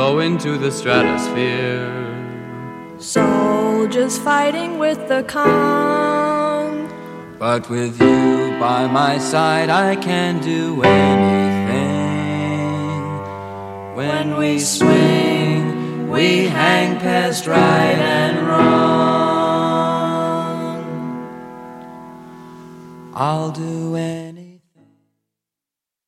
go into the stratosphere. Soldiers fighting with the calm. But with you by my side, I can do anything. When we swing, we hang past right and wrong. I'll do anything.